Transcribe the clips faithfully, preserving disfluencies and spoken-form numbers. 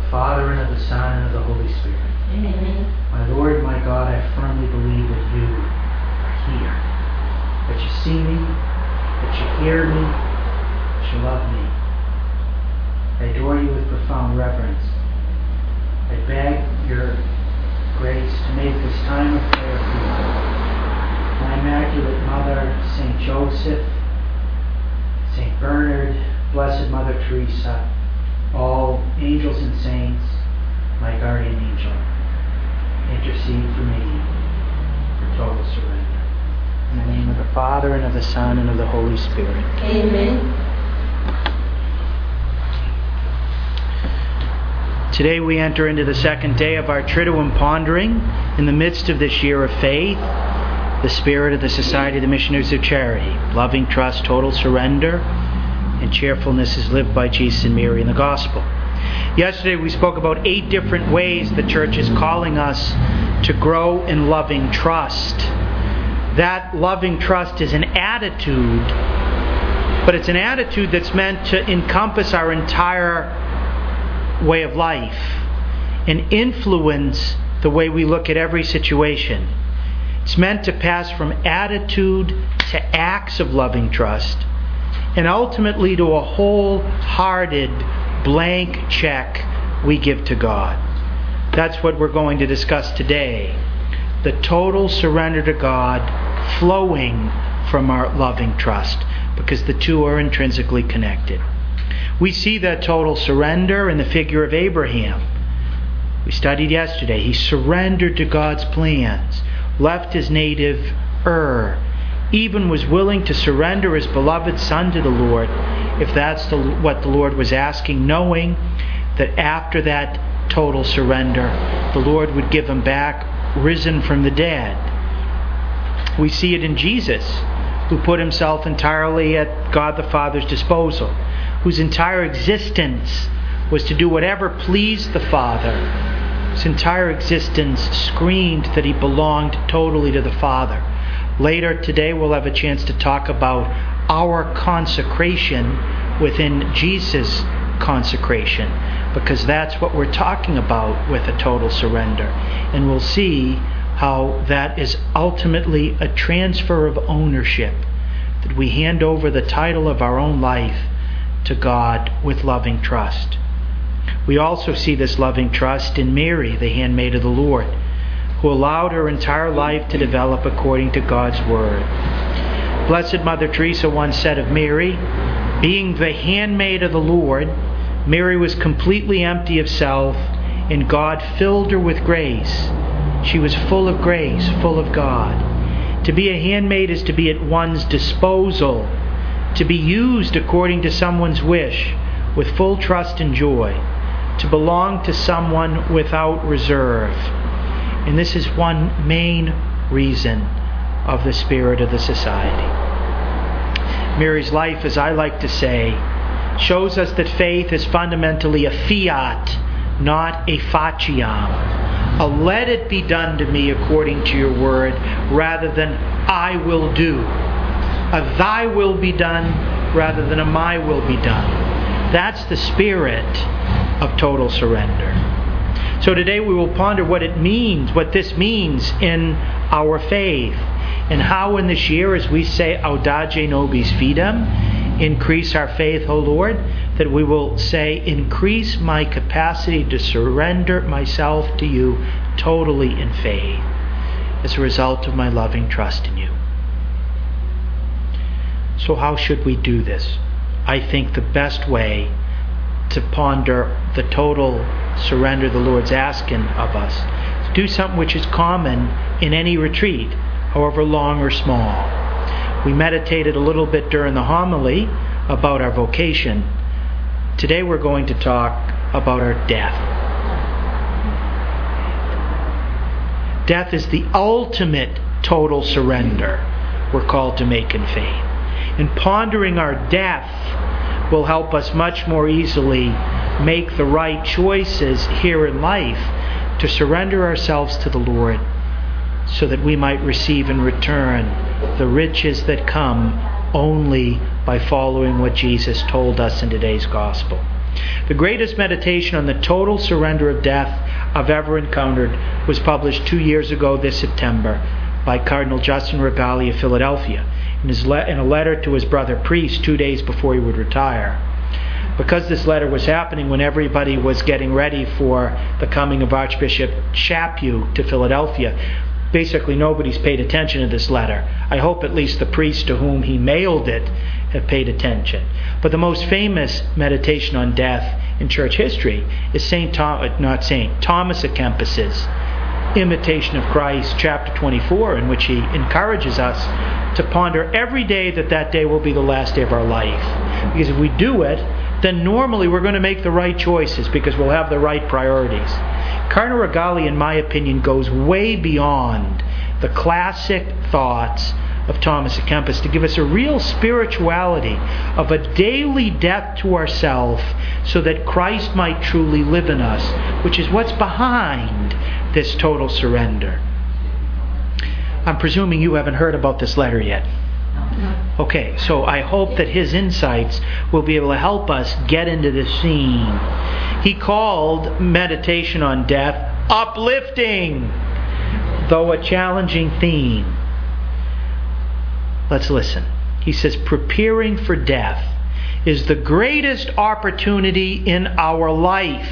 the Father, and of the Son, and of the Holy Spirit. Amen. My Lord, my God, I firmly believe that you are here, that you see me, that you hear me, that you love me. I adore you with profound reverence. I beg your grace to make this time of prayer fruitful. My Immaculate Mother, Saint Joseph, Saint Bernard, Blessed Mother Teresa, all angels and saints, my guardian angel, intercede for me for total surrender. In the name of the Father, and of the Son, and of the Holy Spirit. Amen. Today we enter into the second day of our Triduum pondering in the midst of this year of faith, the spirit of the Society of the Missionaries of Charity. Loving trust, total surrender, and cheerfulness is lived by Jesus and Mary in the Gospel. Yesterday we spoke about eight different ways the Church is calling us to grow in loving trust. That loving trust is an attitude, but it's an attitude that's meant to encompass our entire way of life and influence the way we look at every situation. It's meant to pass from attitude to acts of loving trust, and ultimately to a wholehearted blank check we give to God. That's what we're going to discuss today. The total surrender to God flowing from our loving trust, because the two are intrinsically connected. We see that total surrender in the figure of Abraham. We studied yesterday. He surrendered to God's plans, left his native Ur, even was willing to surrender his beloved son to the Lord, if that's the, what the Lord was asking, knowing that after that total surrender, the Lord would give him back, risen from the dead. We see it in Jesus, who put himself entirely at God the Father's disposal, whose entire existence was to do whatever pleased the Father. His entire existence screamed that he belonged totally to the Father. Later today we'll have a chance to talk about our consecration within Jesus' consecration, because that's what we're talking about with a total surrender. And we'll see how that is ultimately a transfer of ownership, that we hand over the title of our own life to God with loving trust. We also see this loving trust in Mary, the handmaid of the Lord, who allowed her entire life to develop according to God's Word. Blessed Mother Teresa once said of Mary, being the handmaid of the Lord, Mary was completely empty of self, and God filled her with grace. She was full of grace, full of God. To be a handmaid is to be at one's disposal, to be used according to someone's wish, with full trust and joy, to belong to someone without reserve. And this is one main reason of the spirit of the Society. Mary's life, as I like to say, shows us that faith is fundamentally a fiat, not a faciam. A let it be done to me according to your word, rather than I will do. A thy will be done rather than a my will be done. That's the spirit of total surrender. So today we will ponder what it means, what this means in our faith, and how in this year, as we say Audace Nobis Fidem, increase our faith, O Lord, that we will say, increase my capacity to surrender myself to you totally in faith as a result of my loving trust in you. So how should we do this? I think the best way to ponder the total surrender the Lord's asking of us is to do something which is common in any retreat, however long or small. We meditated a little bit during the homily about our vocation. Today we're going to talk about our death. Death is the ultimate total surrender we're called to make in faith. And pondering our death will help us much more easily make the right choices here in life to surrender ourselves to the Lord, so that we might receive in return the riches that come only by following what Jesus told us in today's gospel. The greatest meditation on the total surrender of death I've ever encountered was published two years ago this September by Cardinal Justin Regali of Philadelphia in, his le- in a letter to his brother priest two days before he would retire. Because this letter was happening when everybody was getting ready for the coming of Archbishop Chaput to Philadelphia, basically nobody's paid attention to this letter. I hope at least the priests to whom he mailed it have paid attention. But the most famous meditation on death in church history is Saint Tom, not Saint Thomas à Kempis's Imitation of Christ, chapter twenty-four, in which he encourages us to ponder every day that that day will be the last day of our life. Because if we do it, then normally we're going to make the right choices because we'll have the right priorities. Cardinal Regali, in my opinion, goes way beyond the classic thoughts of Thomas à Kempis to give us a real spirituality of a daily death to ourselves so that Christ might truly live in us, which is what's behind this total surrender. I'm presuming you haven't heard about this letter yet. Okay, so I hope that his insights will be able to help us get into this scene. He called meditation on death uplifting, though a challenging theme. Let's listen. He says, preparing for death is the greatest opportunity in our life.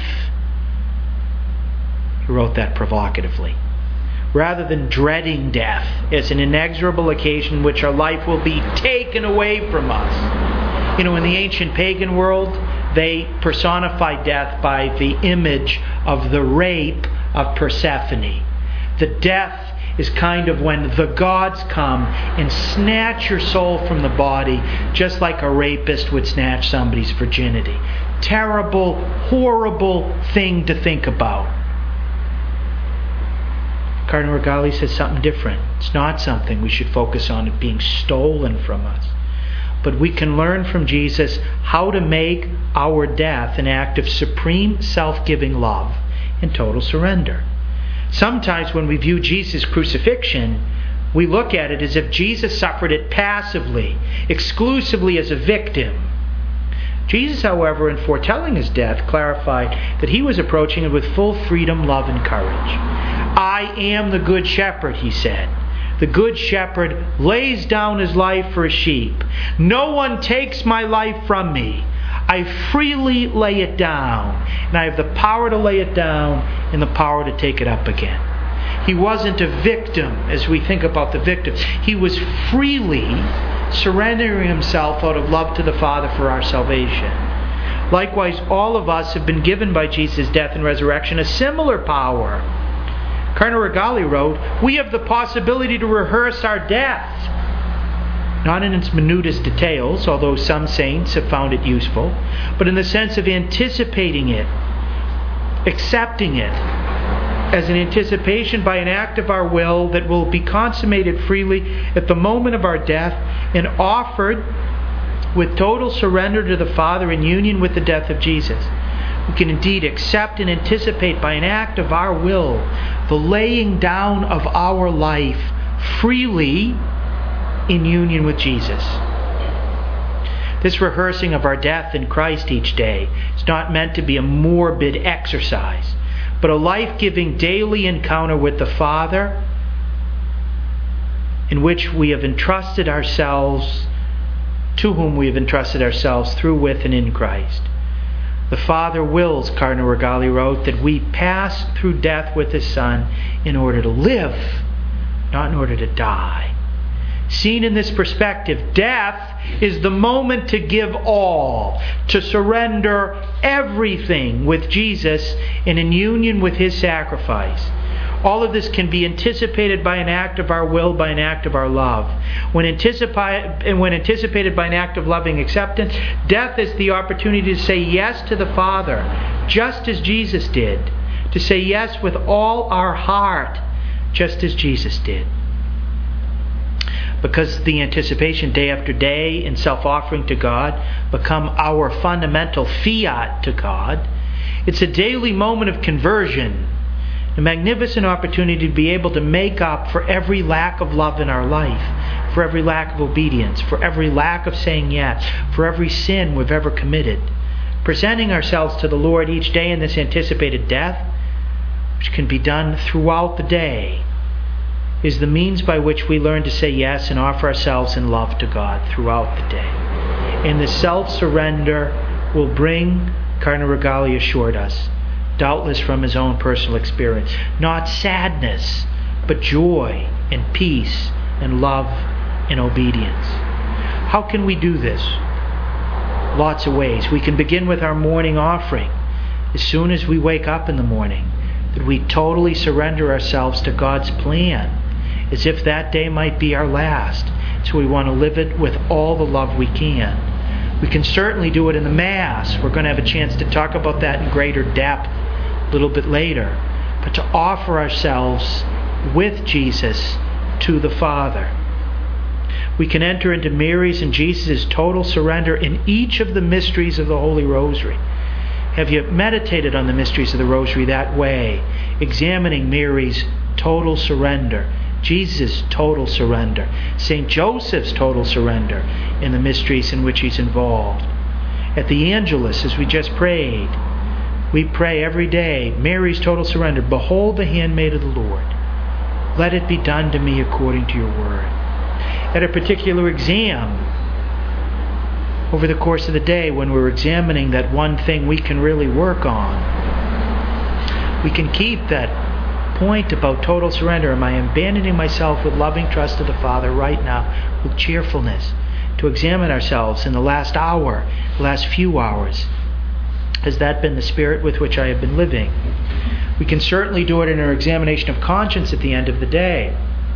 He wrote that provocatively. Rather than dreading death as an inexorable occasion in which our life will be taken away from us. You know, in the ancient pagan world, they personified death by the image of the rape of Persephone. The death is kind of when the gods come and snatch your soul from the body, just like a rapist would snatch somebody's virginity. Terrible, horrible thing to think about. Cardinal Regali says something different. It's not something we should focus on it being stolen from us. But we can learn from Jesus how to make our death an act of supreme self-giving love and total surrender. Sometimes when we view Jesus' crucifixion, we look at it as if Jesus suffered it passively, exclusively as a victim. Jesus, however, in foretelling his death, clarified that he was approaching it with full freedom, love, and courage. I am the good shepherd, he said. The good shepherd lays down his life for his sheep. No one takes my life from me. I freely lay it down, and I have the power to lay it down and the power to take it up again. He wasn't a victim as we think about the victim. He was freely surrendering himself out of love to the Father for our salvation. Likewise, all of us have been given by Jesus' death and resurrection a similar power. Cardinal Regali wrote, we have the possibility to rehearse our death. Not in its minutest details, although some saints have found it useful, but in the sense of anticipating it, accepting it, as an anticipation by an act of our will that will be consummated freely at the moment of our death and offered with total surrender to the Father in union with the death of Jesus. We can indeed accept and anticipate by an act of our will the laying down of our life freely in union with Jesus. This rehearsing of our death in Christ each day is not meant to be a morbid exercise, but a life-giving daily encounter with the Father in which we have entrusted ourselves, to whom we have entrusted ourselves through, with, and in Christ. The Father wills, Cardinal Regali wrote, that we pass through death with His Son in order to live, not in order to die. Seen in this perspective, death is the moment to give all, to surrender everything with Jesus and in union with His sacrifice. All of this can be anticipated by an act of our will, by an act of our love. When, anticipi- and when anticipated by an act of loving acceptance, death is the opportunity to say yes to the Father, just as Jesus did. To say yes with all our heart, just as Jesus did. Because the anticipation day after day in self-offering to God become our fundamental fiat to God, it's a daily moment of conversion, a magnificent opportunity to be able to make up for every lack of love in our life, for every lack of obedience, for every lack of saying yes, for every sin we've ever committed. presenting ourselves to the Lord each day in this anticipated death, which can be done throughout the day, is the means by which we learn to say yes and offer ourselves in love to God throughout the day. And this self-surrender will bring, Cardinal Rigali assured us, doubtless from his own personal experience, not sadness, but joy and peace and love and obedience. How can we do this? Lots of ways. We can begin with our morning offering. As soon as we wake up in the morning, that we totally surrender ourselves to God's plan, as if that day might be our last. So we want to live it with all the love we can. We can certainly do it in the Mass. We're going to have a chance to talk about that in greater depth a little bit later. But to offer ourselves with Jesus to the Father. We can enter into Mary's and Jesus' total surrender in each of the mysteries of the Holy Rosary. Have you meditated on the mysteries of the Rosary that way, examining Mary's total surrender, Jesus' total surrender, Saint Joseph's total surrender in the mysteries in which he's involved? At the Angelus, as we just prayed, we pray every day, Mary's total surrender. Behold the handmaid of the Lord. Let it be done to me according to your word. At a particular exam, over the course of the day, when we're examining that one thing we can really work on, we can keep that point about total surrender. Am I abandoning myself with loving trust to the Father right now, with cheerfulness, to examine ourselves in the last hour, the last few hours? Has that been the spirit with which I have been living? We can certainly do it in our examination of conscience at the end of the day.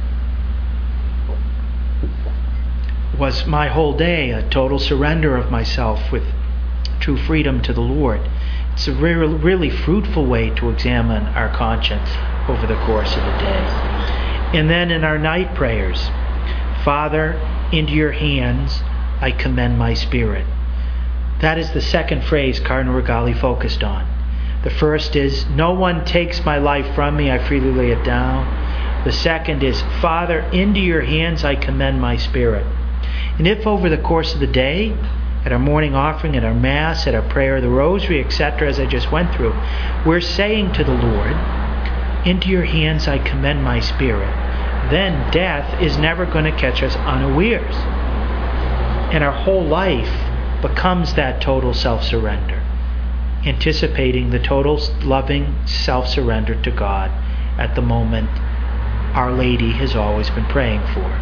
Was my whole day a total surrender of myself with true freedom to the Lord? It's a really, really fruitful way to examine our conscience over the course of the day. And then in our night prayers, Father, into your hands I commend my spirit. That is the second phrase Cardinal Rigali focused on. The first is, no one takes my life from me, I freely lay it down. The second is, Father, into your hands I commend my spirit. And if over the course of the day, at our morning offering, at our Mass, at our prayer of the Rosary, et cetera, as I just went through, we're saying to the Lord, into your hands I commend my spirit, then death is never going to catch us unawares. And our whole life becomes that total self-surrender, anticipating the total loving self-surrender to God at the moment Our Lady has always been praying for.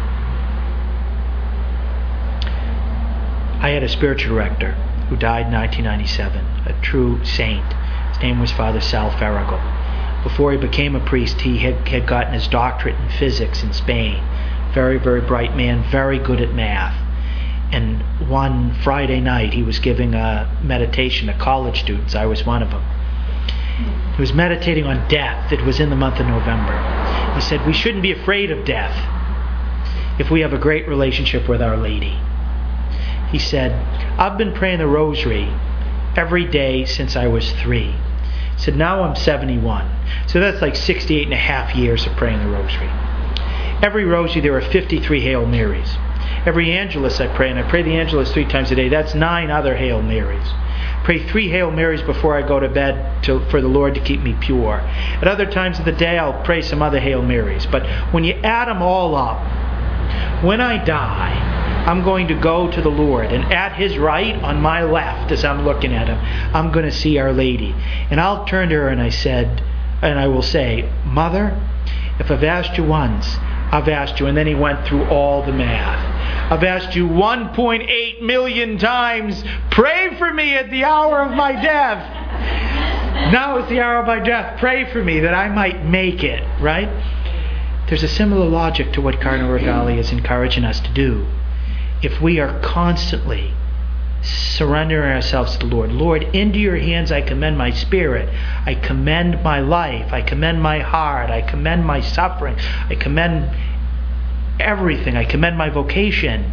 I had a spiritual director who died in nineteen ninety-seven, a true saint. His name was Father Sal Ferragal. Before he became a priest, he had, had gotten his doctorate in physics in Spain. Very, very bright man, very good at math. And one Friday night, he was giving a meditation to college students. I was one of them. He was meditating on death. It was in the month of November. He said, we shouldn't be afraid of death if we have a great relationship with Our Lady. He said, I've been praying the Rosary every day since I was three. He said, now I'm seventy-one. So that's like sixty-eight and a half years of praying the Rosary. Every Rosary there are fifty-three Hail Marys. Every Angelus I pray, and I pray the Angelus three times a day, that's nine other Hail Marys. Pray three Hail Marys before I go to bed to, for the Lord to keep me pure. At other times of the day I'll pray some other Hail Marys. But when you add them all up, when I die, I'm going to go to the Lord, and at His right, on my left, as I'm looking at Him, I'm going to see Our Lady. And I'll turn to her and I said, and I will say, Mother, if I've asked you once, I've asked you. And then he went through all the math. I've asked you one point eight million times, pray for me at the hour of my death. Now is the hour of my death. Pray for me that I might make it. Right? There's a similar logic to what Cardinal Rigali is encouraging us to do. If we are constantly surrendering ourselves to the Lord, Lord, into your hands I commend my spirit, I commend my life, I commend my heart, I commend my suffering, I commend everything, I commend my vocation.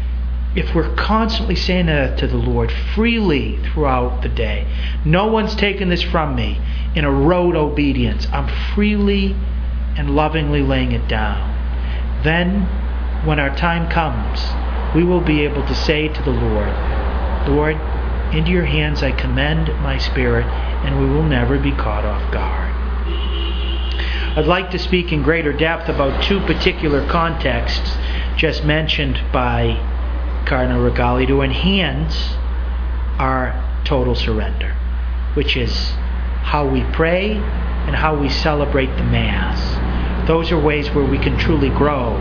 If we're constantly saying that to the Lord freely throughout the day, no one's taken this from me in a rote obedience, I'm freely and lovingly laying it down, then when our time comes, we will be able to say to the Lord, Lord, Into your hands I commend my spirit, and we will never be caught off guard. I'd like to speak in greater depth about two particular contexts just mentioned by Cardinal Rigali to enhance our total surrender, which is how we pray and how we celebrate the Mass. Those are ways where we can truly grow.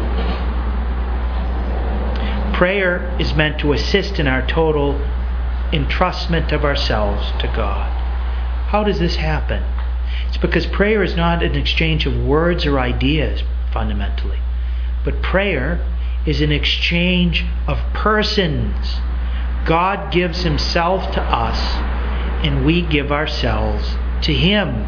Prayer is meant to assist in our total entrustment of ourselves to God. How does this happen? It's because prayer is not an exchange of words or ideas, fundamentally, but prayer is an exchange of persons. God gives Himself to us, and we give ourselves to Him.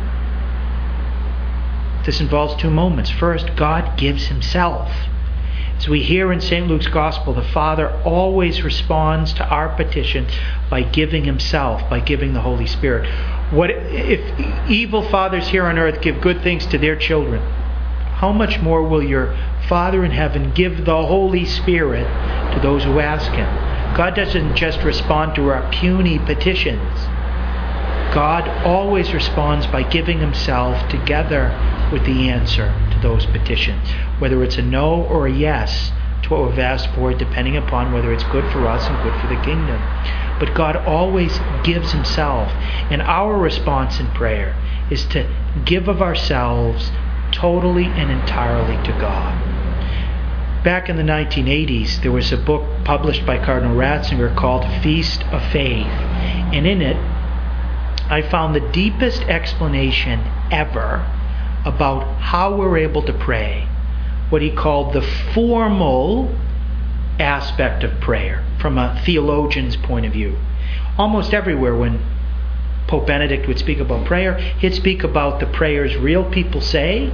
This involves two moments. First, God gives Himself. As we hear in Saint Luke's Gospel, the Father always responds to our petition by giving Himself, by giving the Holy Spirit. What if evil fathers here on earth give good things to their children? How much more will your Father in heaven give the Holy Spirit to those who ask Him? God doesn't just respond to our puny petitions. God always responds by giving Himself together with the answer to those petitions, whether it's a no or a yes to what we've asked for, depending upon whether it's good for us and good for the kingdom. But God always gives Himself, and our response in prayer is to give of ourselves totally and entirely to God. Back in the nineteen eighties, there was a book published by Cardinal Ratzinger called Feast of Faith, and in it I found the deepest explanation ever about how we're able to pray, what he called the formal aspect of prayer from a theologian's point of view. Almost everywhere when Pope Benedict would speak about prayer, he'd speak about the prayers real people say,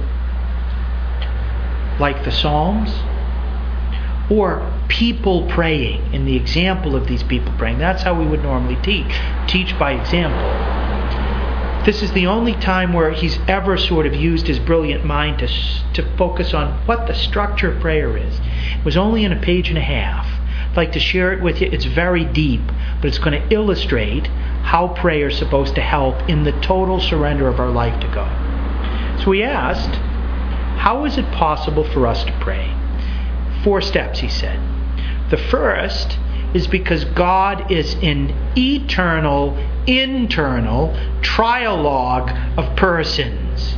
like the Psalms, or people praying, in the example of these people praying. That's how we would normally teach. Teach by example. This is the only time where he's ever sort of used his brilliant mind to, to focus on what the structure of prayer is. It was only in a page and a half. I'd like to share it with you. It's very deep, but it's going to illustrate how prayer is supposed to help in the total surrender of our life to God. So we asked, how is it possible for us to pray? Four steps, he said. The first is because God is an eternal, internal trialogue of persons.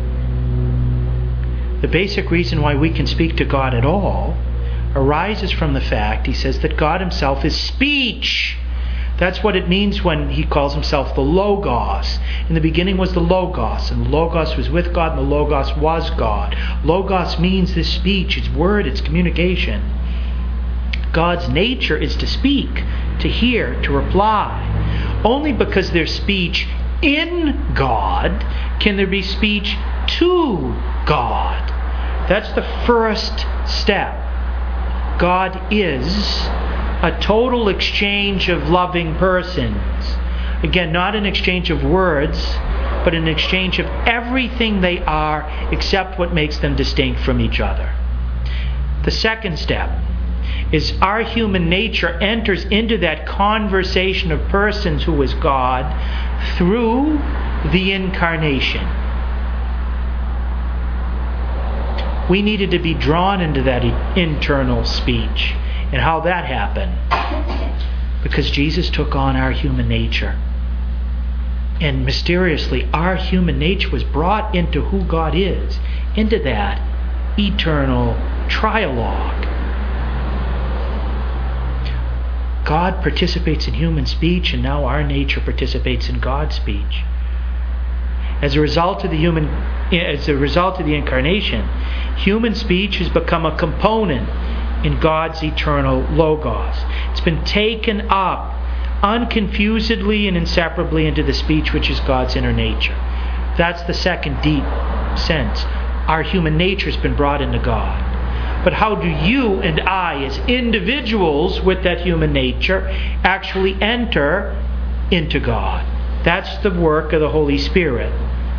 The basic reason why we can speak to God at all arises from the fact, he says, that God Himself is speech. That's what it means when He calls Himself the Logos. In the beginning was the Logos, and the Logos was with God, and the Logos was God. Logos means this speech, it's word, it's communication. God's nature is to speak, to hear, to reply. Only because there's speech in God can there be speech to God. That's the first step. God is a total exchange of loving persons. Again, not an exchange of words, but an exchange of everything they are except what makes them distinct from each other. The second step is our human nature enters into that conversation of persons who is God through the Incarnation. We needed to be drawn into that internal speech. And how that happened? Because Jesus took on our human nature. And mysteriously, our human nature was brought into who God is, into that eternal trialogue. God participates in human speech, and now our nature participates in God's speech. As a result of the human, as a result of the Incarnation, human speech has become a component in God's eternal Logos. It's been taken up unconfusedly and inseparably into the speech which is God's inner nature. That's the second deep sense. Our human nature has been brought into God. But how do you and I, as individuals with that human nature, actually enter into God? That's the work of the Holy Spirit,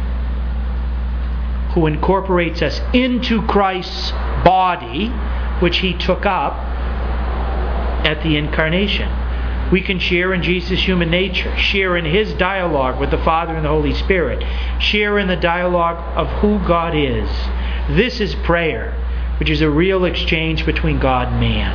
who incorporates us into Christ's body, which He took up at the Incarnation. We can share in Jesus' human nature, share in His dialogue with the Father and the Holy Spirit, share in the dialogue of who God is. This is prayer, which is a real exchange between God and man.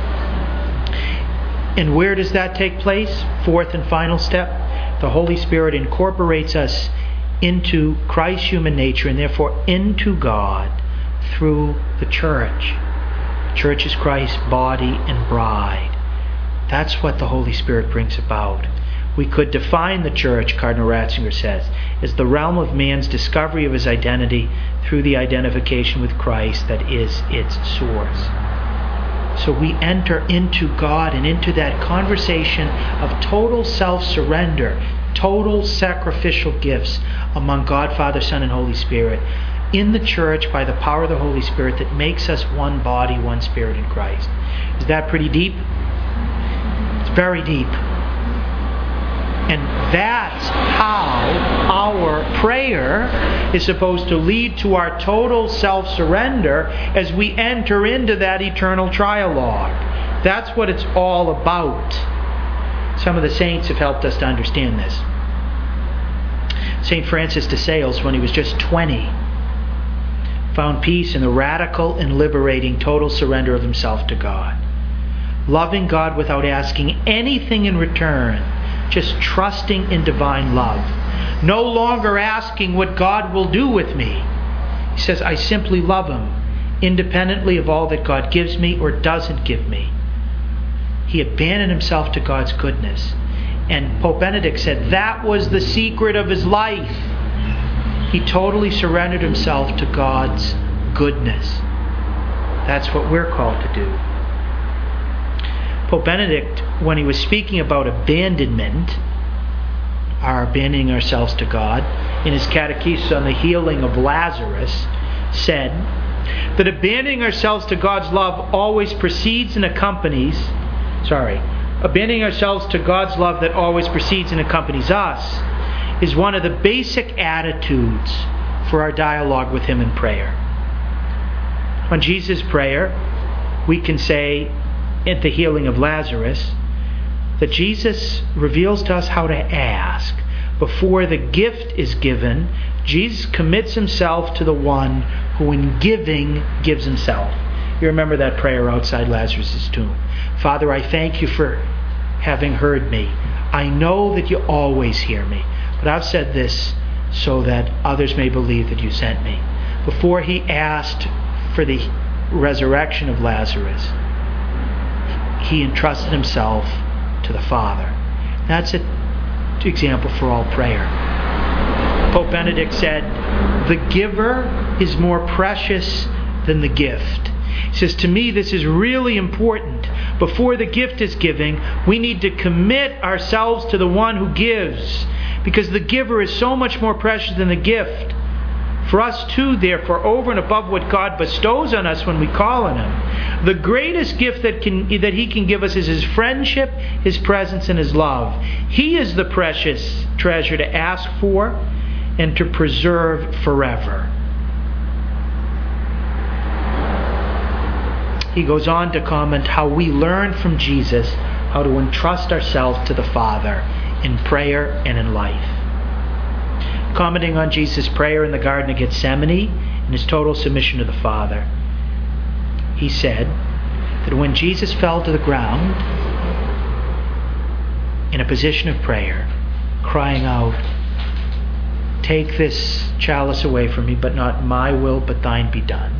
And where does that take place? Fourth and final step. The Holy Spirit incorporates us into Christ's human nature and therefore into God through the church. The church is Christ's body and bride. That's what the Holy Spirit brings about. We could define the church, Cardinal Ratzinger says, as the realm of man's discovery of his identity through the identification with Christ that is its source. So we enter into God and into that conversation of total self-surrender, total sacrificial gifts among God, Father, Son, and Holy Spirit in the church by the power of the Holy Spirit that makes us one body, one spirit in Christ. Is that pretty deep? It's very deep. And that's how our prayer is supposed to lead to our total self-surrender as we enter into that eternal trialogue. That's what it's all about. Some of the saints have helped us to understand this. Saint Francis de Sales, when he was just twenty, found peace in the radical and liberating total surrender of himself to God. Loving God without asking anything in return, just trusting in divine love. No longer asking what God will do with me. He says, I simply love Him, independently of all that God gives me or doesn't give me. He abandoned himself to God's goodness. And Pope Benedict said that was the secret of his life. He totally surrendered himself to God's goodness. That's what we're called to do. Pope Benedict, when he was speaking about abandonment, our abandoning ourselves to God, in his catechesis on the healing of Lazarus, said that abandoning ourselves to God's love always precedes and accompanies, sorry, abandoning ourselves to God's love that always precedes and accompanies us is one of the basic attitudes for our dialogue with Him in prayer. On Jesus' prayer, we can say, at the healing of Lazarus, that Jesus reveals to us how to ask. Before the gift is given, Jesus commits Himself to the one who in giving gives Himself. You remember that prayer outside Lazarus' tomb. Father, I thank You for having heard me. I know that You always hear me, but I've said this so that others may believe that You sent me. Before He asked for the resurrection of Lazarus, He entrusted Himself to the Father. That's an example for all prayer. Pope Benedict said, the giver is more precious than the gift. He says, to me, this is really important. Before the gift is giving, we need to commit ourselves to the one who gives, because the giver is so much more precious than the gift. For us too, therefore, over and above what God bestows on us when we call on Him, the greatest gift that can that He can give us is His friendship, His presence, and His love. He is the precious treasure to ask for and to preserve forever. He goes on to comment how we learn from Jesus how to entrust ourselves to the Father in prayer and in life. Commenting on Jesus' prayer in the Garden of Gethsemane and His total submission to the Father, he said that when Jesus fell to the ground in a position of prayer, crying out, take this chalice away from me, but not my will, but Thine be done.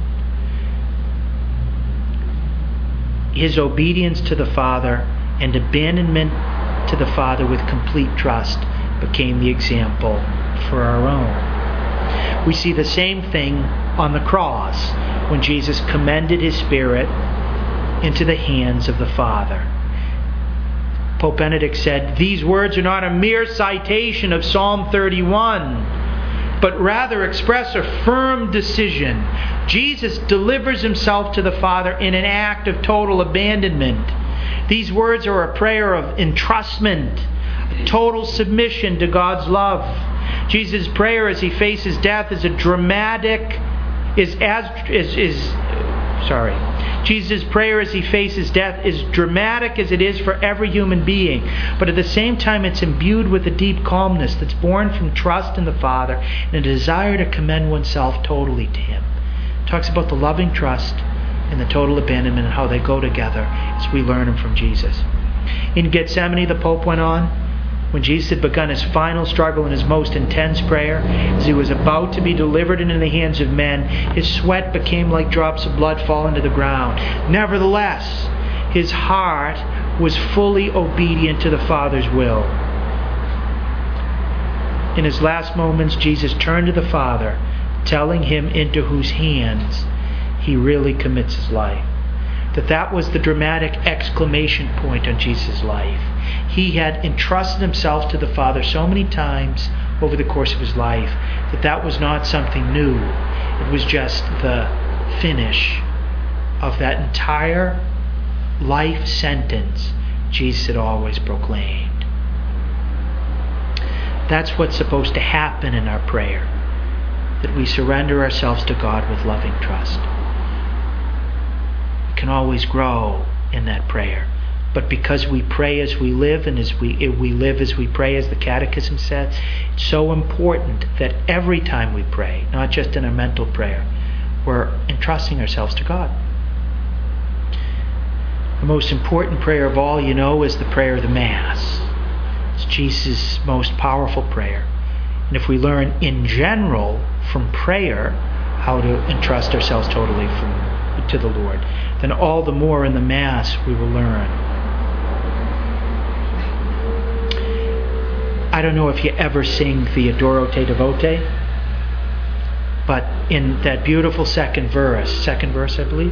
His obedience to the Father and abandonment to the Father with complete trust became the example for our own. We see the same thing on the cross when Jesus commended His Spirit into the hands of the Father. Pope Benedict said, these words are not a mere citation of Psalm thirty-one, but rather express a firm decision. Jesus delivers Himself to the Father in an act of total abandonment. These words are a prayer of entrustment, total submission to God's love. Jesus' prayer as He faces death is a dramatic, is as is is sorry. Jesus' prayer as he faces death is dramatic as it is for every human being, but at the same time it's imbued with a deep calmness that's born from trust in the Father and a desire to commend oneself totally to Him. It talks about the loving trust and the total abandonment and how they go together as we learn them from Jesus. In Gethsemane, the Pope went on, when Jesus had begun his final struggle and his most intense prayer, as he was about to be delivered into the hands of men, his sweat became like drops of blood falling to the ground. Nevertheless, his heart was fully obedient to the Father's will. In his last moments, Jesus turned to the Father, telling him into whose hands he really commits his life. That that was the dramatic exclamation point on Jesus' life. He had entrusted himself to the Father so many times over the course of his life that that was not something new. It was just the finish of that entire life sentence Jesus had always proclaimed. That's what's supposed to happen in our prayer, that we surrender ourselves to God with loving trust. We can always grow in that prayer. But because we pray as we live, and as we we live as we pray, as the Catechism says, it's so important that every time we pray, not just in our mental prayer, we're entrusting ourselves to God. The most important prayer of all, you know, is the prayer of the Mass. It's Jesus' most powerful prayer. And if we learn in general from prayer how to entrust ourselves totally from to the Lord, then all the more in the Mass we will learn. I don't know if you ever sing the Adoro Te Devote, but in that beautiful second verse, second verse I believe,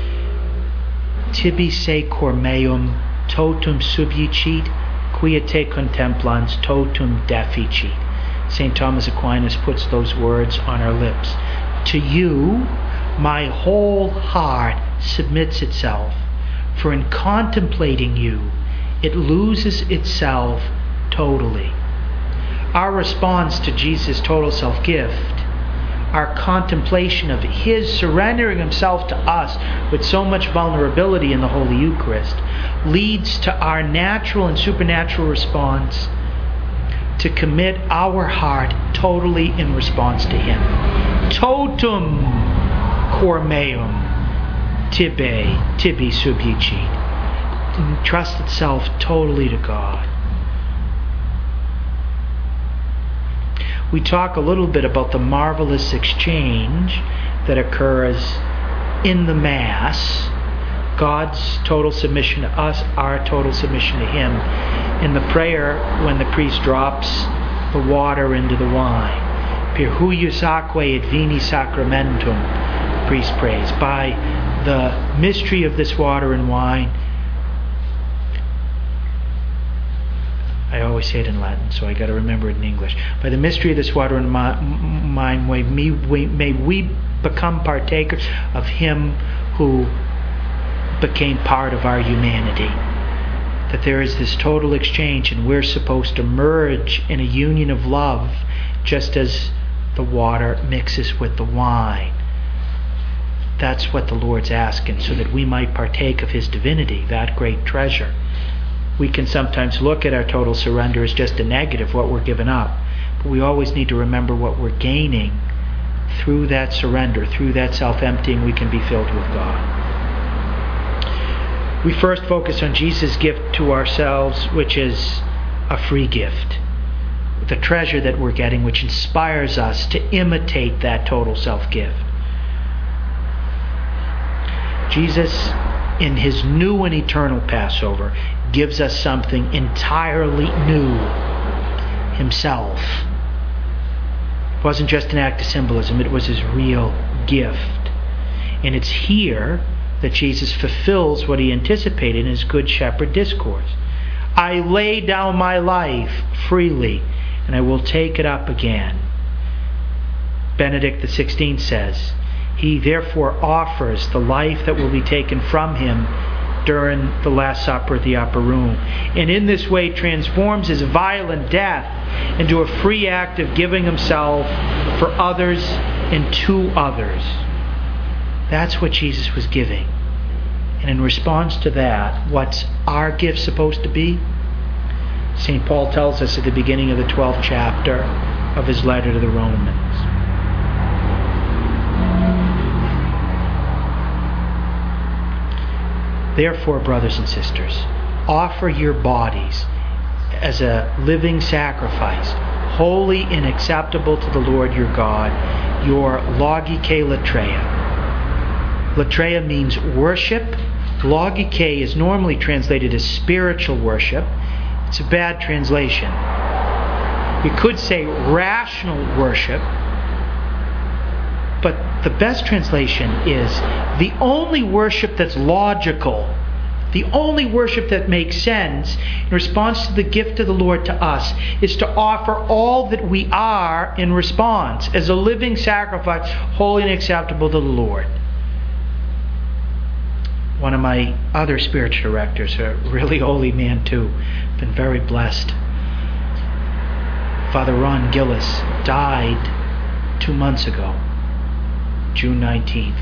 Tibi se cor meum totum subjicit, quia te contemplans totum deficit. Saint Thomas Aquinas puts those words on our lips. To you, my whole heart submits itself, for in contemplating you, it loses itself totally. Our response to Jesus' total self-gift, our contemplation of His surrendering Himself to us with so much vulnerability in the Holy Eucharist, leads to our natural and supernatural response to commit our heart totally in response to Him. Totum cor meum tibi, tibi subjicit. Entrust itself totally to God. We talk a little bit about the marvelous exchange that occurs in the Mass, God's total submission to us, our total submission to Him, in the prayer when the priest drops the water into the wine. Per huius aquae et vini sacramentum, the priest prays. By the mystery of this water and wine, I always say it in Latin, so I got to remember it in English. By the mystery of this water and wine, may we become partakers of Him who became part of our humanity. That there is this total exchange, and we're supposed to merge in a union of love, just as the water mixes with the wine. That's what the Lord's asking, so that we might partake of His divinity, that great treasure. We can sometimes look at our total surrender as just a negative, what we're giving up. But we always need to remember what we're gaining through that surrender, through that self-emptying. We can be filled with God. We first focus on Jesus' gift to ourselves, which is a free gift. The treasure that we're getting, which inspires us to imitate that total self-gift. Jesus, in His new and eternal Passover, gives us something entirely new, Himself. It wasn't just an act of symbolism, it was His real gift. And it's here that Jesus fulfills what He anticipated in His Good Shepherd discourse. I lay down my life freely, and I will take it up again. Benedict the sixteenth says, He therefore offers the life that will be taken from Him during the Last Supper at the upper room, and in this way transforms His violent death into a free act of giving Himself for others and to others. That's what Jesus was giving. And in response to that, what's our gift supposed to be? Saint Paul tells us at the beginning of the twelfth chapter of his letter to the Romans. Therefore, brothers and sisters, offer your bodies as a living sacrifice, holy and acceptable to the Lord your God, your logike latreia. Latreia means worship. Logike is normally translated as spiritual worship. It's a bad translation. You could say rational worship, but the best translation is the only worship that's logical, the only worship that makes sense in response to the gift of the Lord to us is to offer all that we are in response as a living sacrifice, holy and acceptable to the Lord. One of my other spiritual directors, a really holy man too, been very blessed. Father Ron Gillis died two months ago, June nineteenth.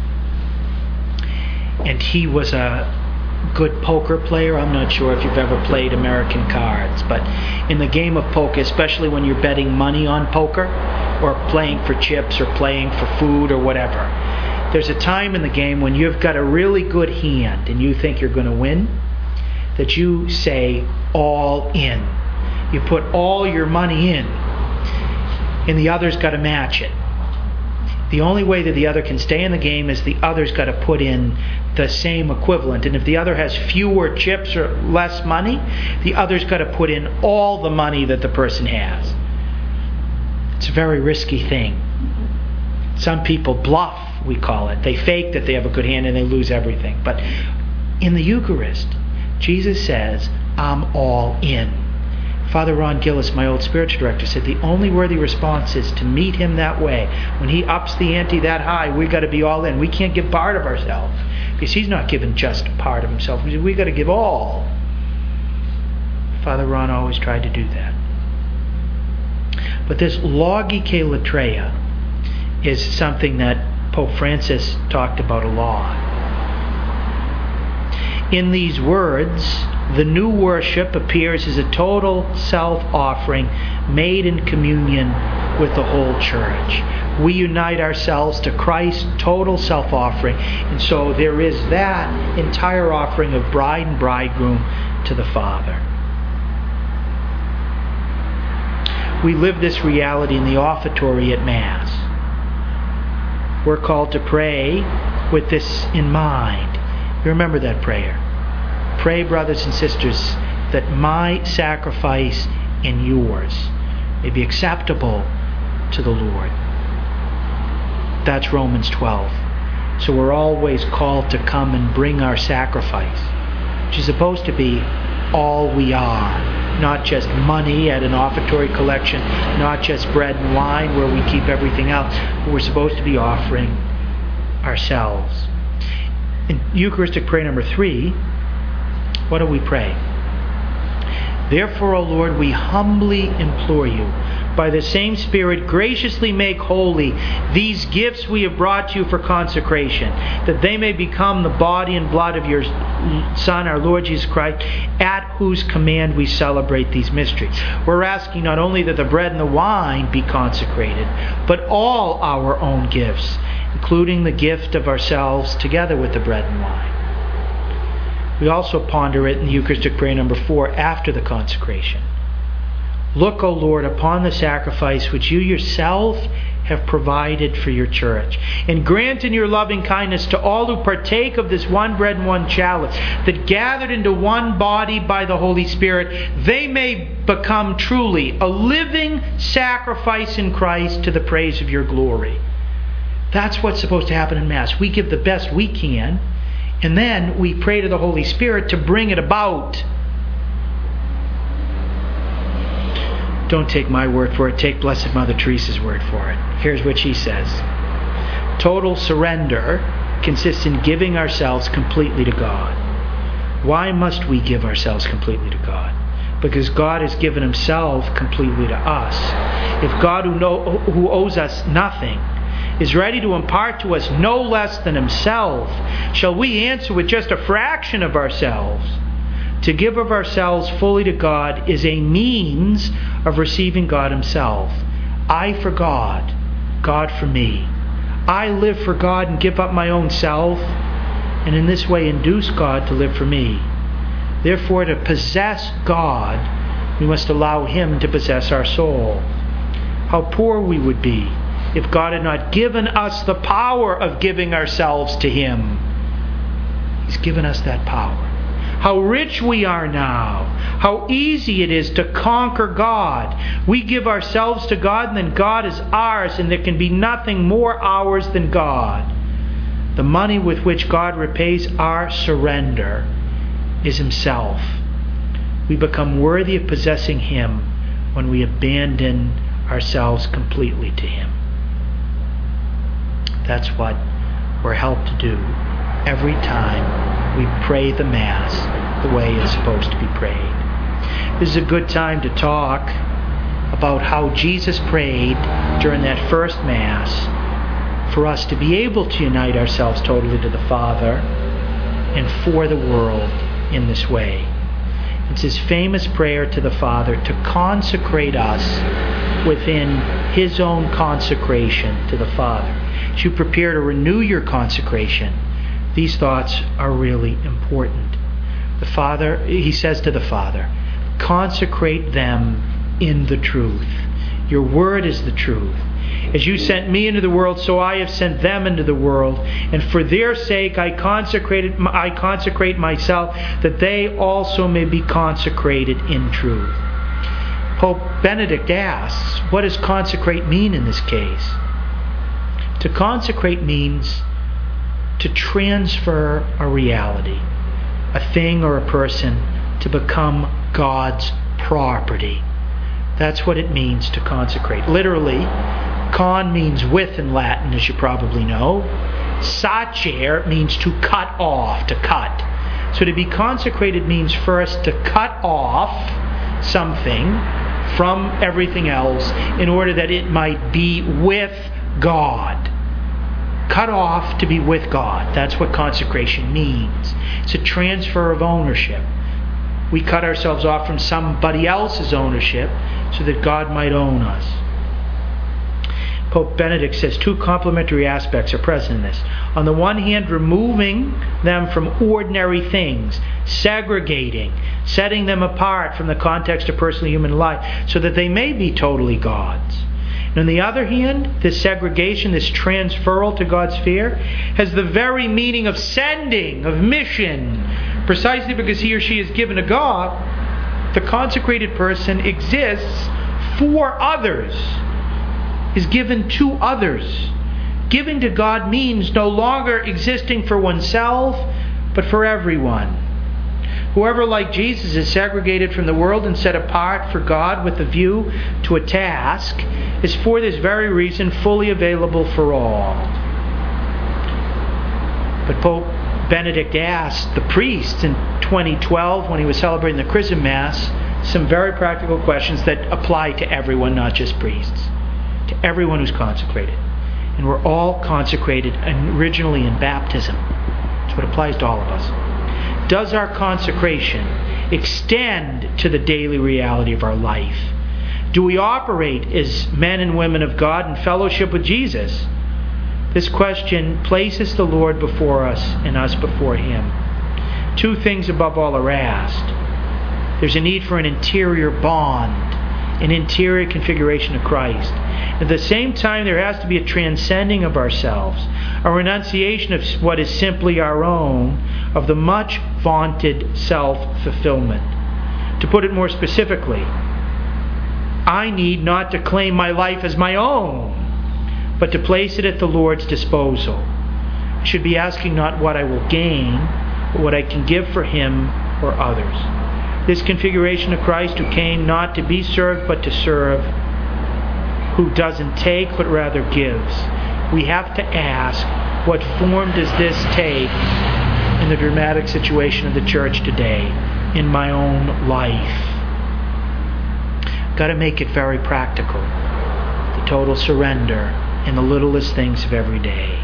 And he was a good poker player. I'm not sure if you've ever played American cards, but in the game of poker, especially when you're betting money on poker or playing for chips or playing for food or whatever, there's a time in the game when you've got a really good hand and you think you're going to win, that you say all in. You put all your money in and the other's got to match it. The only way that the other can stay in the game is the other's got to put in the same equivalent. And if the other has fewer chips or less money, the other's got to put in all the money that the person has. It's a very risky thing. Some people bluff, we call it. They fake that they have a good hand and they lose everything. But in the Eucharist, Jesus says, I'm all in. Father Ron Gillis, my old spiritual director, said the only worthy response is to meet him that way. When he ups the ante that high, we've got to be all in. We can't give part of ourselves, because he's not giving just part of himself. We've got to give all. Father Ron always tried to do that. But this logike latreia is something that Pope Francis talked about a lot. In these words, the new worship appears as a total self-offering made in communion with the whole church. We unite ourselves to Christ's total self-offering, and so there is that entire offering of bride and bridegroom to the Father. We live this reality in the offertory at Mass. We're called to pray with this in mind. You remember that prayer. Pray, brothers and sisters, that my sacrifice and yours may be acceptable to the Lord. That's Romans twelve. So we're always called to come and bring our sacrifice, which is supposed to be all we are. Not just money at an offertory collection, not just bread and wine where we keep everything else, but we're supposed to be offering ourselves. In Eucharistic prayer number three, what do we pray? Therefore, O Lord, we humbly implore you, by the same Spirit, graciously make holy these gifts we have brought to you for consecration, that they may become the body and blood of your Son, our Lord Jesus Christ, at whose command we celebrate these mysteries. We're asking not only that the bread and the wine be consecrated, but all our own gifts, including the gift of ourselves together with the bread and wine. We also ponder it in the Eucharistic prayer number four after the consecration. Look, O Lord, upon the sacrifice which you yourself have provided for your church, and grant in your loving kindness to all who partake of this one bread and one chalice, that gathered into one body by the Holy Spirit, they may become truly a living sacrifice in Christ to the praise of your glory. That's what's supposed to happen in Mass. We give the best we can, and then we pray to the Holy Spirit to bring it about. Don't take my word for it. Take Blessed Mother Teresa's word for it. Here's what she says. Total surrender consists in giving ourselves completely to God. Why must we give ourselves completely to God? Because God has given Himself completely to us. If God, who, know, who owes us nothing, is ready to impart to us no less than Himself, shall we answer with just a fraction of ourselves? To give of ourselves fully to God is a means of receiving God Himself. I for God, God for me. I live for God and give up my own self, and in this way induce God to live for me. Therefore, to possess God, we must allow Him to possess our soul. How poor we would be if God had not given us the power of giving ourselves to Him. He's given us that power. How rich we are now. How easy it is to conquer God. We give ourselves to God, and then God is ours, and there can be nothing more ours than God. The money with which God repays our surrender is Himself. We become worthy of possessing Him when we abandon ourselves completely to Him. That's what we're helped to do every time we pray the Mass the way it's supposed to be prayed. This is a good time to talk about how Jesus prayed during that first Mass for us to be able to unite ourselves totally to the Father and for the world in this way. It's His famous prayer to the Father to consecrate us within His own consecration to the Father. As you prepare to renew your consecration, these thoughts are really important. The Father, He says to the Father, consecrate them in the truth. Your word is the truth. As you sent me into the world, so I have sent them into the world. And for their sake I consecrated, I consecrate myself, that they also may be consecrated in truth. Pope Benedict asks, what does consecrate mean in this case? To consecrate means to transfer a reality, a thing or a person, to become God's property. That's what it means to consecrate. Literally, con means with in Latin, as you probably know. Sacer means to cut off, to cut. So to be consecrated means first to cut off something from everything else in order that it might be with God. Cut off to be with God. That's what consecration means. It's a transfer of ownership. We cut ourselves off from somebody else's ownership so that God might own us. Pope Benedict says two complementary aspects are present in this. On the one hand, removing them from ordinary things, segregating, setting them apart from the context of personal human life so that they may be totally God's. And on the other hand, this segregation, this transferal to God's sphere, has the very meaning of sending, of mission. Precisely because he or she is given to God, the consecrated person exists for others, is given to others. Giving to God means no longer existing for oneself, but for everyone. Whoever, like Jesus, is segregated from the world and set apart for God with a view to a task, is for this very reason fully available for all. But Pope Benedict asked the priests in twenty twelve, when he was celebrating the Chrism Mass, some very practical questions that apply to everyone, not just priests. To everyone who's consecrated. And we're all consecrated originally in baptism. That's what applies to all of us. Does our consecration extend to the daily reality of our life? Do we operate as men and women of God in fellowship with Jesus? This question places the Lord before us and us before Him. Two things above all are asked. There's a need for an interior bond, an interior configuration of Christ. At the same time, there has to be a transcending of ourselves, a renunciation of what is simply our own, of the much vaunted self-fulfillment. To put it more specifically, I need not to claim my life as my own, but to place it at the Lord's disposal. I should be asking not what I will gain, but what I can give for Him or others. This configuration of Christ, who came not to be served but to serve, who doesn't take but rather gives. We have to ask, what form does this take in the dramatic situation of the church today, in my own life? Got to make it very practical. The total surrender in the littlest things of every day.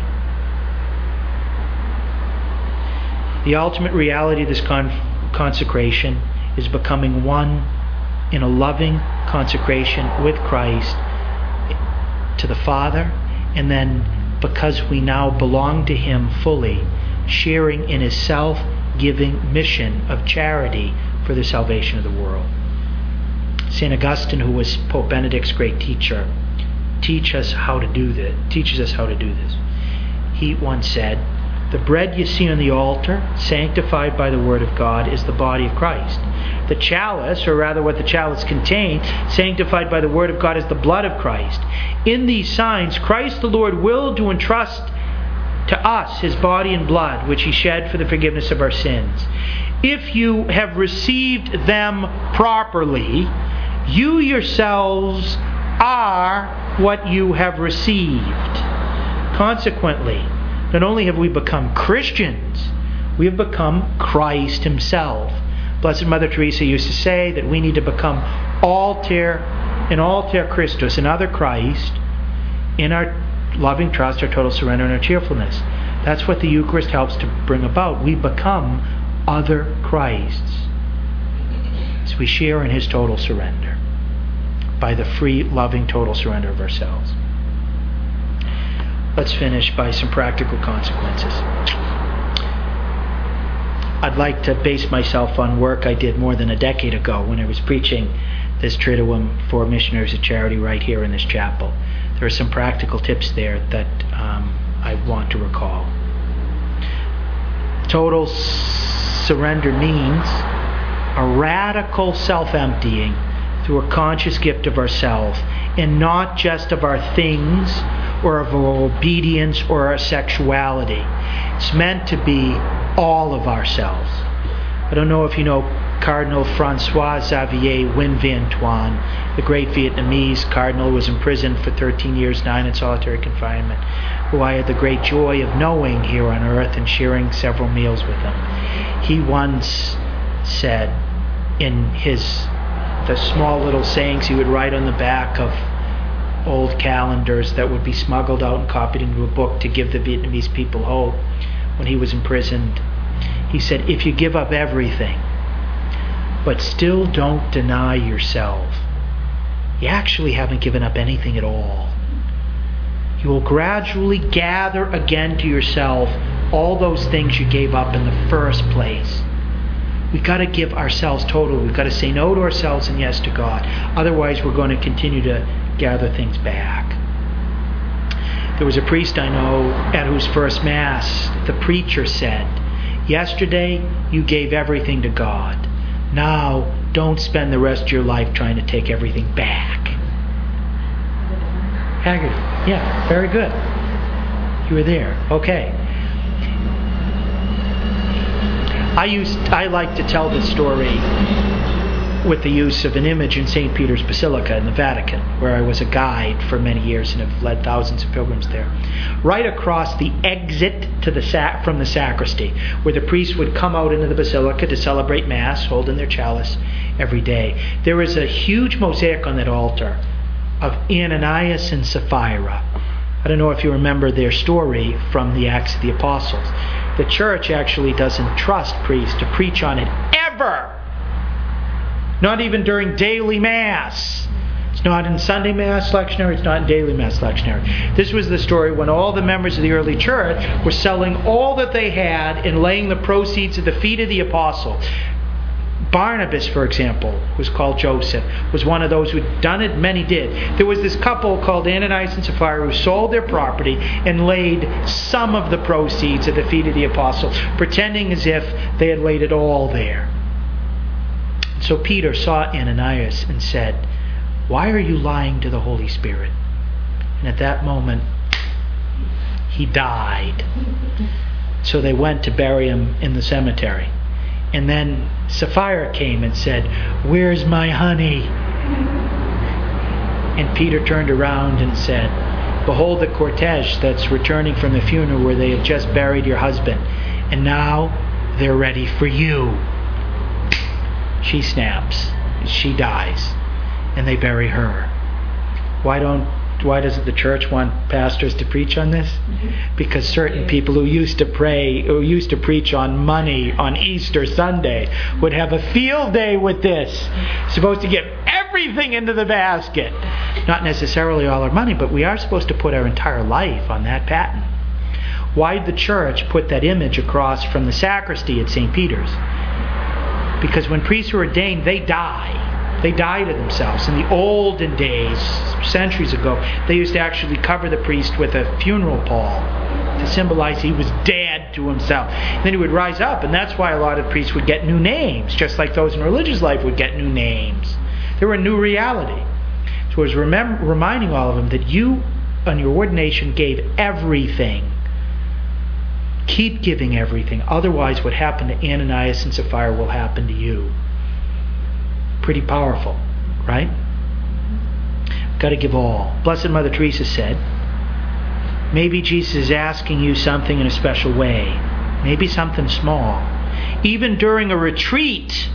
The ultimate reality of this con- consecration is becoming one in a loving consecration with Christ to the Father, and then because we now belong to Him fully, sharing in His self-giving mission of charity for the salvation of the world. Saint Augustine, who was Pope Benedict's great teacher, teach us how to do this, teaches us how to do this. He once said, "The bread you see on the altar, sanctified by the Word of God, is the body of Christ. The chalice, or rather what the chalice contains, sanctified by the Word of God, is the blood of Christ. In these signs, Christ the Lord willed to entrust to us His body and blood, which He shed for the forgiveness of our sins. If you have received them properly, you yourselves are what you have received. Consequently, not only have we become Christians, we have become Christ Himself." Blessed Mother Teresa used to say that we need to become alter, an alter Christus, another Christ, in our loving trust, our total surrender, and our cheerfulness. That's what the Eucharist helps to bring about. We become other Christs as we share in His total surrender by the free, loving, total surrender of ourselves. Let's finish by some practical consequences. I'd like to base myself on work I did more than a decade ago when I was preaching this Triduum for Missionaries of Charity right here in this chapel. There are some practical tips there that um, I want to recall. Total surrender means a radical self-emptying through a conscious gift of ourself, and not just of our things or of our obedience or our sexuality. It's meant to be all of ourselves. I don't know if you know Cardinal Francois Xavier Nguyen Van Thuan, the great Vietnamese cardinal who was imprisoned for thirteen years, nine in solitary confinement, who I had the great joy of knowing here on earth and sharing several meals with him. He once said in his the small little sayings he would write on the back of old calendars that would be smuggled out and copied into a book to give the Vietnamese people hope when he was imprisoned. He said, "If you give up everything, but still don't deny yourself, you actually haven't given up anything at all. You will gradually gather again to yourself all those things you gave up in the first place." We've got to give ourselves total. We've got to say no to ourselves and yes to God. Otherwise, we're going to continue to gather things back. There was a priest I know at whose first Mass the preacher said, "Yesterday you gave everything to God. Now don't spend the rest of your life trying to take everything back." Haggerty. Yeah, very good. You were there. Okay. I used I like to tell this story with the use of an image in Saint Peter's Basilica in the Vatican, where I was a guide for many years and have led thousands of pilgrims there. Right across the exit to the sac- from the sacristy, where the priest would come out into the basilica to celebrate Mass, holding their chalice every day, there is a huge mosaic on that altar of Ananias and Sapphira. I don't know if you remember their story from the Acts of the Apostles. The church actually doesn't trust priests to preach on it ever. Not even during daily Mass. It's not in Sunday Mass lectionary, it's not in daily Mass lectionary. This was the story when all the members of the early church were selling all that they had and laying the proceeds at the feet of the apostle. Barnabas, for example, who was called Joseph, was one of those who'd done it. Many did. There was this couple called Ananias and Sapphira who sold their property and laid some of the proceeds at the feet of the apostle, pretending as if they had laid it all there. So Peter saw Ananias and said, "Why are you lying to the Holy Spirit?" And at that moment, he died. So they went to bury him in the cemetery. And then Sapphira came and said, "Where's my honey?" And Peter turned around and said, "Behold the cortege that's returning from the funeral where they have just buried your husband. And now they're ready for you." She snaps. She dies. And they bury her. Why don't Why doesn't the church want pastors to preach on this? Because certain people who used to pray, who used to preach on money on Easter Sunday, would have a field day with this. Supposed to get everything into the basket. Not necessarily all our money, but we are supposed to put our entire life on that pattern. Why'd the church put that image across from the sacristy at Saint Peter's? Because when priests are ordained, they die. They die to themselves. In the olden days, centuries ago, they used to actually cover the priest with a funeral pall to symbolize he was dead to himself. And then he would rise up, and that's why a lot of priests would get new names, just like those in religious life would get new names. They were a new reality. So it was remem- reminding all of them that you, on your ordination, gave everything. Keep giving everything. Otherwise, what happened to Ananias and Sapphira will happen to you. Pretty powerful, right? Got to give all. Blessed Mother Teresa said, maybe Jesus is asking you something in a special way. Maybe something small. Even during a retreat,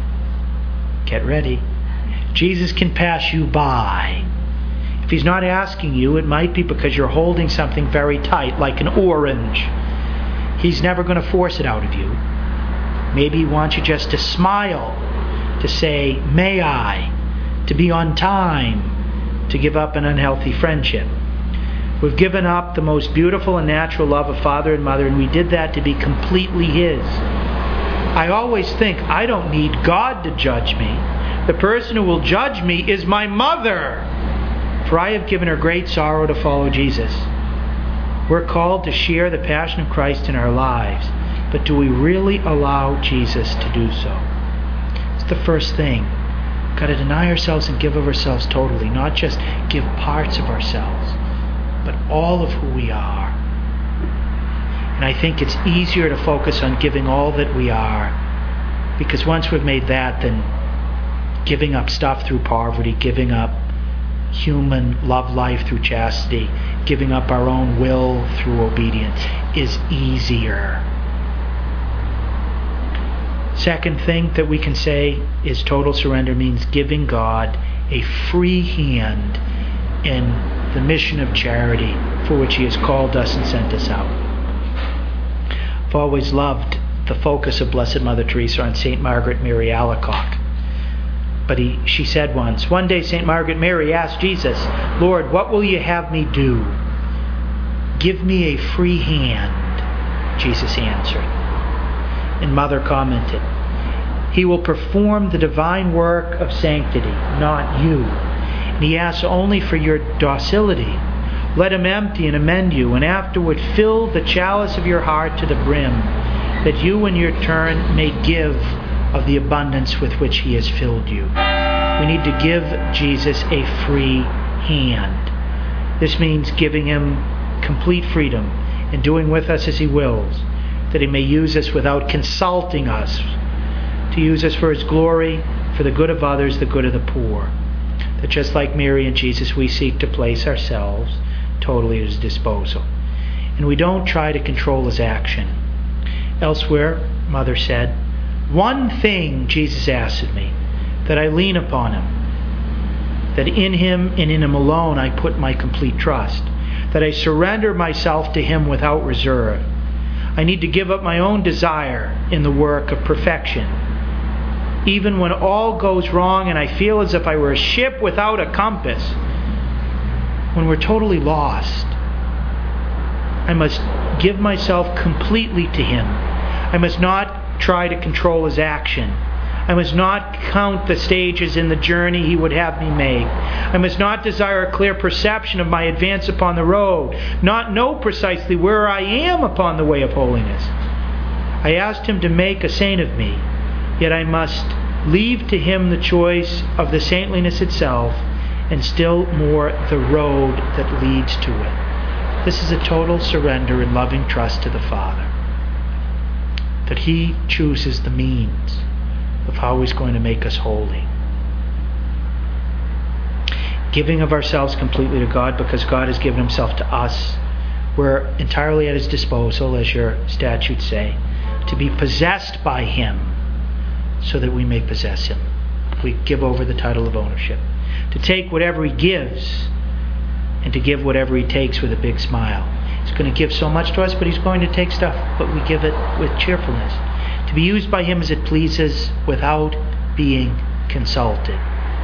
get ready. Jesus can pass you by. If He's not asking you, it might be because you're holding something very tight, like an orange. He's never going to force it out of you. Maybe He wants you just to smile, to say, may I, to be on time, to give up an unhealthy friendship. We've given up the most beautiful and natural love of father and mother, and we did that to be completely His. I always think I don't need God to judge me. The person who will judge me is my mother, for I have given her great sorrow to follow Jesus. We're called to share the passion of Christ in our lives, but do we really allow Jesus to do so? It's the first thing. We've got to deny ourselves and give of ourselves totally, not just give parts of ourselves, but all of who we are. And I think it's easier to focus on giving all that we are, because once we've made that, then giving up stuff through poverty, giving up human love life through chastity, giving up our own will through obedience is easier. Second thing that we can say is total surrender means giving God a free hand in the mission of charity for which He has called us and sent us out. I've always loved the focus of Blessed Mother Teresa on Saint Margaret Mary Alacoque. But he, she said once, one day Saint Margaret Mary asked Jesus, Lord, what will you have me do? Give me a free hand, Jesus answered. And Mother commented, He will perform the divine work of sanctity, not you. And He asks only for your docility. Let Him empty and amend you, and afterward fill the chalice of your heart to the brim, that you in your turn may give of the abundance with which He has filled you. We need to give Jesus a free hand. This means giving Him complete freedom and doing with us as He wills, that He may use us without consulting us, to use us for His glory, for the good of others, the good of the poor. That just like Mary and Jesus, we seek to place ourselves totally at His disposal. And we don't try to control His action. Elsewhere, Mother said, one thing Jesus asks of me, that I lean upon Him, that in Him and in Him alone I put my complete trust, that I surrender myself to Him without reserve. I need to give up my own desire in the work of perfection. Even when all goes wrong and I feel as if I were a ship without a compass, when we're totally lost, I must give myself completely to Him. I must not try to control His action. I must not count the stages in the journey He would have me make. I must not desire a clear perception of my advance upon the road, not know precisely where I am upon the way of holiness. I asked Him to make a saint of me, yet I must leave to Him the choice of the saintliness itself, and still more the road that leads to it. This is a total surrender and loving trust to the Father, that He chooses the means of how He's going to make us holy. Giving of ourselves completely to God, because God has given Himself to us. We're entirely at His disposal, as your statutes say, to be possessed by Him so that we may possess Him. We give over the title of ownership. To take whatever He gives and to give whatever He takes with a big smile. He's going to give so much to us, but He's going to take stuff, but we give it with cheerfulness. To be used by Him as it pleases without being consulted.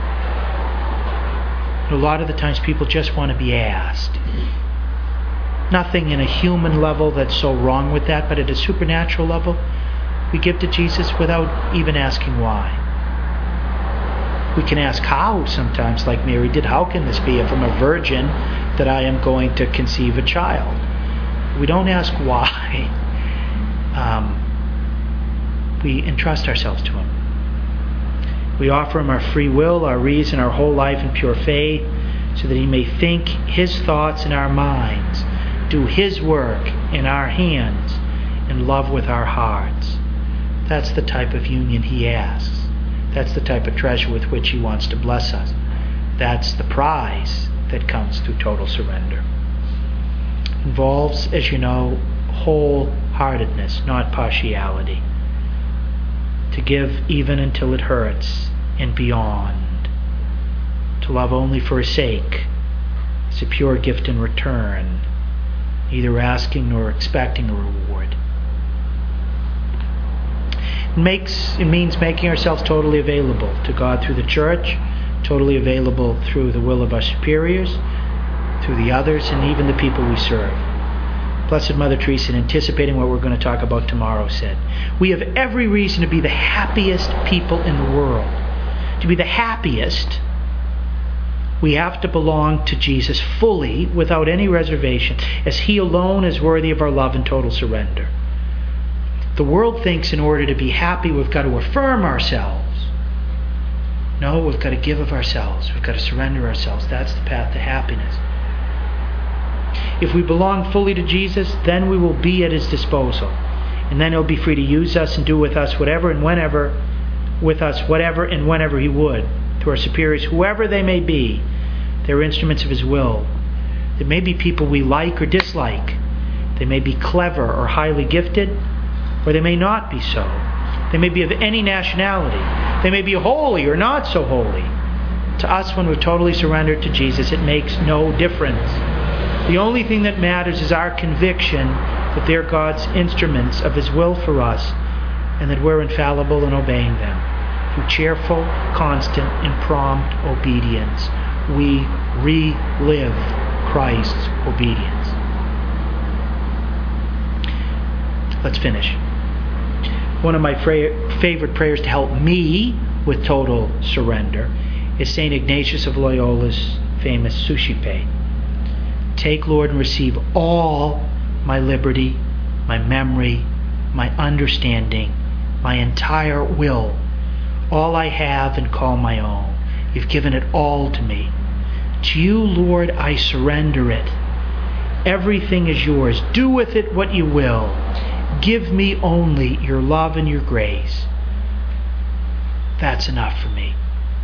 A lot of the times people just want to be asked. Nothing in a human level that's so wrong with that, but at a supernatural level, we give to Jesus without even asking why. We can ask how sometimes, like Mary did. How can this be from a virgin that I am going to conceive a child? We don't ask why. Um, we entrust ourselves to Him. We offer Him our free will, our reason, our whole life in pure faith, so that He may think His thoughts in our minds, do His work in our hands, and love with our hearts. That's the type of union He asks. That's the type of treasure with which He wants to bless us. That's the prize that comes through total surrender. Involves, as you know, wholeheartedness, not partiality. To give even until it hurts and beyond. To love only for His sake is a pure gift in return, neither asking nor expecting a reward. It, makes, it means making ourselves totally available to God through the church, totally available through the will of our superiors, through the others, and even the people we serve. Blessed Mother Teresa, in anticipating what we're going to talk about tomorrow, said, we have every reason to be the happiest people in the world. To be the happiest, we have to belong to Jesus fully, without any reservation, as He alone is worthy of our love and total surrender. The world thinks in order to be happy we've got to affirm ourselves. No, we've got to give of ourselves. We've got to surrender ourselves. That's the path to happiness. If we belong fully to Jesus, then we will be at His disposal. And then He'll be free to use us and do with us whatever and whenever, with us whatever and whenever He would. To our superiors, whoever they may be, they're instruments of His will. They may be people we like or dislike. They may be clever or highly gifted, or they may not be so. They may be of any nationality. They may be holy or not so holy. To us, when we're totally surrendered to Jesus, it makes no difference. The only thing that matters is our conviction that they're God's instruments of His will for us, and that we're infallible in obeying them. Through cheerful, constant, and prompt obedience, we relive Christ's obedience. Let's finish. One of my fra- favorite prayers to help me with total surrender is Saint Ignatius of Loyola's famous Suscipe. Take, Lord, and receive all my liberty, my memory, my understanding, my entire will, all I have and call my own. You've given it all to me. To you, Lord, I surrender it. Everything is yours. Do with it what you will. Give me only your love and your grace. That's enough for me.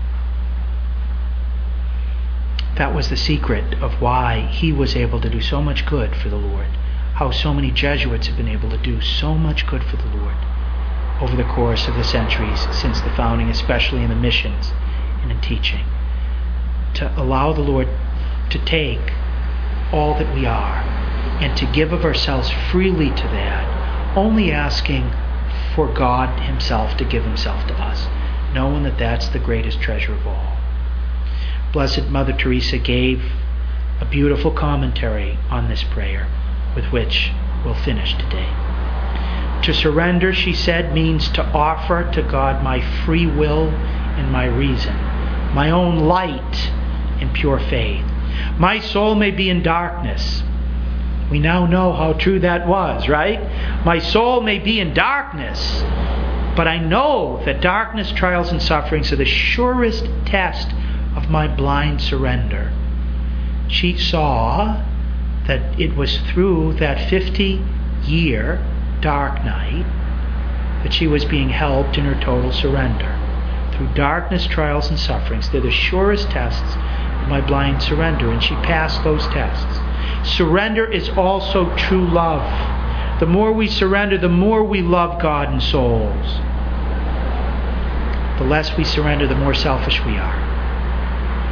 That was the secret of why he was able to do so much good for the Lord. How so many Jesuits have been able to do so much good for the Lord over the course of the centuries since the founding, especially in the missions and in teaching. To allow the Lord to take all that we are and to give of ourselves freely to that, only asking for God Himself to give Himself to us, knowing that that's the greatest treasure of all. Blessed Mother Teresa gave a beautiful commentary on this prayer, with which we'll finish today. To surrender, she said, means to offer to God my free will and my reason, my own light and pure faith. My soul may be in darkness. We now know how true that was, right? My soul may be in darkness, but I know that darkness, trials, and sufferings are the surest test of my blind surrender. She saw that it was through that fifty-year dark night that she was being helped in her total surrender. Through darkness, trials, and sufferings, they're the surest tests of my blind surrender, and she passed those tests. Surrender is also true love. The more we surrender, the more we love God and souls. The less we surrender, the more selfish we are.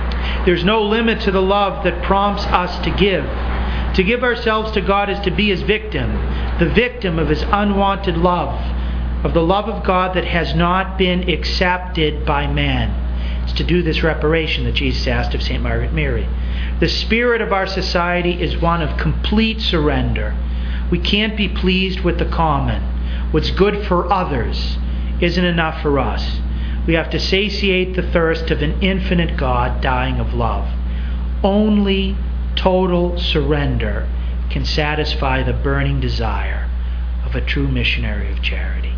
There's no limit to the love that prompts us to give. To give ourselves to God is to be His victim, the victim of His unwanted love, of the love of God that has not been accepted by man. It's to do this reparation that Jesus asked of Saint Margaret Mary. The spirit of our society is one of complete surrender. We can't be pleased with the common. What's good for others isn't enough for us. We have to satiate the thirst of an infinite God dying of love. Only total surrender can satisfy the burning desire of a true missionary of charity.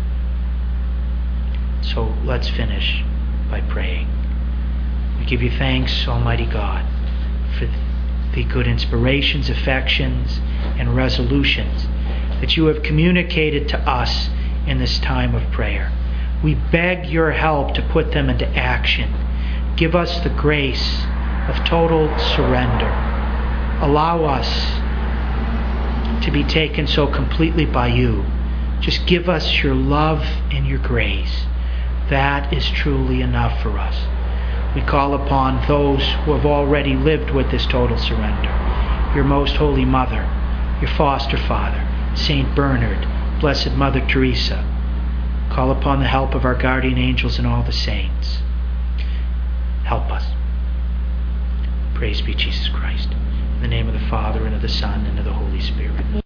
So let's finish by praying. We give you thanks, Almighty God, for the good inspirations, affections, and resolutions that you have communicated to us in this time of prayer. We beg your help to put them into action. Give us the grace of total surrender. Allow us to be taken so completely by you. Just give us your love and your grace. That is truly enough for us. We call upon those who have already lived with this total surrender. Your most holy mother, your foster father, Saint Bernard, Blessed Mother Teresa. Call upon the help of our guardian angels and all the saints. Help us. Praise be Jesus Christ. In the name of the Father, and of the Son, and of the Holy Spirit.